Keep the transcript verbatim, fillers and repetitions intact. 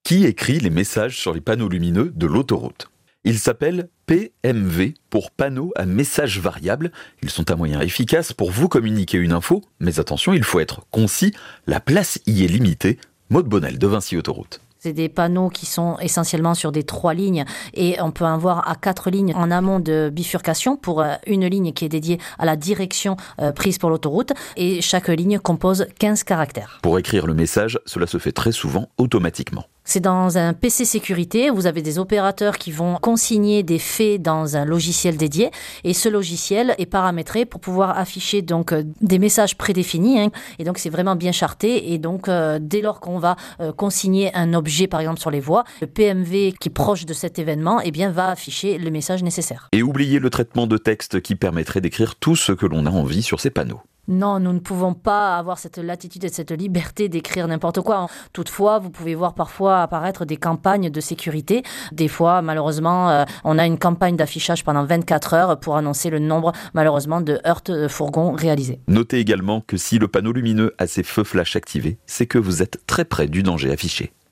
Qui écrit les messages sur les panneaux lumineux de l'autoroute ? Ils s'appellent P M V pour panneaux à messages variables. Ils sont un moyen efficace pour vous communiquer une info, mais attention, il faut être concis, la place y est limitée. Maude Bonnel de Vinci Autoroute. C'est des panneaux qui sont essentiellement sur des trois lignes et on peut en voir à quatre lignes en amont de bifurcation pour une ligne qui est dédiée à la direction euh, prise pour l'autoroute et chaque ligne compose quinze caractères. Pour écrire le message, cela se fait très souvent automatiquement. C'est dans un P C sécurité, vous avez des opérateurs qui vont consigner des faits dans un logiciel dédié et ce logiciel est paramétré pour pouvoir afficher donc euh, des messages prédéfinis hein, et donc c'est vraiment bien charté et donc euh, dès lors qu'on va euh, consigner un objet par exemple sur les voies, le P M V qui est proche de cet événement eh bien, va afficher le message nécessaire. Et oubliez le traitement de texte qui permettrait d'écrire tout ce que l'on a envie sur ces panneaux. Non, nous ne pouvons pas avoir cette latitude et cette liberté d'écrire n'importe quoi. Toutefois, vous pouvez voir parfois apparaître des campagnes de sécurité. Des fois, malheureusement, euh, on a une campagne d'affichage pendant vingt-quatre heures pour annoncer le nombre, malheureusement, de heurts de fourgons réalisés. Notez également que si le panneau lumineux a ses feux flash activés, c'est que vous êtes très près du danger affiché.